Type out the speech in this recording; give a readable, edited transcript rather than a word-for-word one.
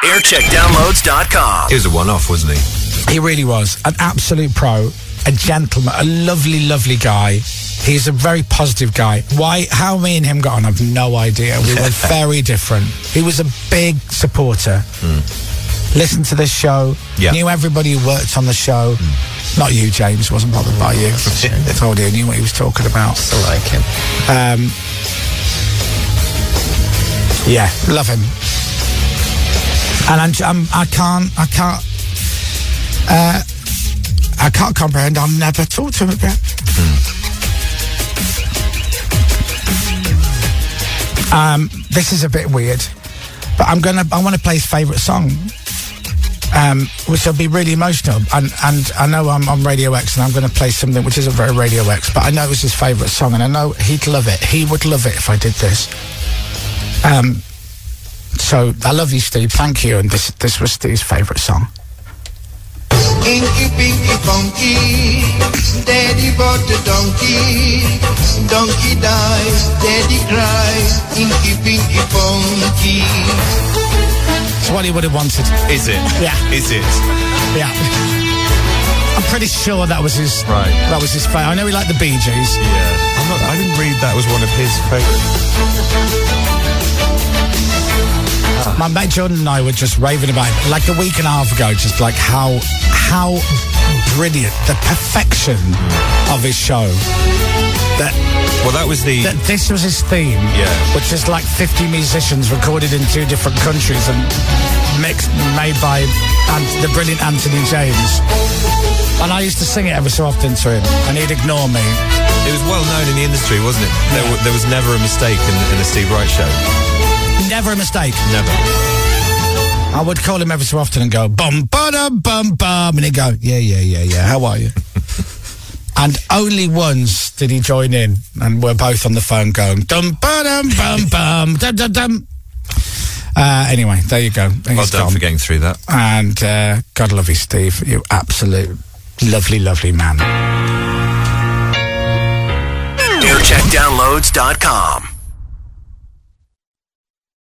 Aircheckdownloads.com. He was a one-off, wasn't he? He really was. An absolute pro, a gentleman, a lovely, lovely guy. He's a very positive guy. How me and him got on, I've no idea. We were very different. He was a big supporter. Listened to this show. Yeah. Knew everybody who worked on the show. Not you, James. Wasn't bothered by you. I told you, knew what he was talking about. Still like him. Yeah, love him. And I can't comprehend. I'll never talk to him again. This is a bit weird, but I want to play his favourite song, which will be really emotional. And I know I'm on Radio X, and I'm going to play something which isn't very Radio X, but I know it was his favourite song, and I know he'd love it. He would love it if I did this. So I love you, Steve. Thank you. And this was Steve's favourite song. Inky, pinky, funky, daddy bought a donkey, donkey dies, daddy cries, inky, pinky, funky. It's what he would have wanted. Is it? Yeah. Is it? Yeah. I'm pretty sure that was his. Right. That was his favourite. I know he liked the Bee Gees. Yeah. I didn't read that was one of his favourites. My mate Jordan and I were just raving about it like a week and a half ago, just like how brilliant, the perfection of his show. That was this was his theme, which is like 50 musicians recorded in 2 different countries and made by the brilliant Anthony James. And I used to sing it every so often to him, and he'd ignore me. It was well known in the industry, wasn't it? There was never a mistake in the Steve Wright show. Never a mistake. Never. I would call him every so often and go, bum, ba-dum, bum, bum, and he'd go, yeah, how are you? And only once did he join in, and we're both on the phone going, dum, ba-dum, bum, bum, dum, dum, dum. Anyway, there you go. Well done for getting through that. And God love you, Steve. You absolute lovely, lovely man. Aircheckdownloads.com.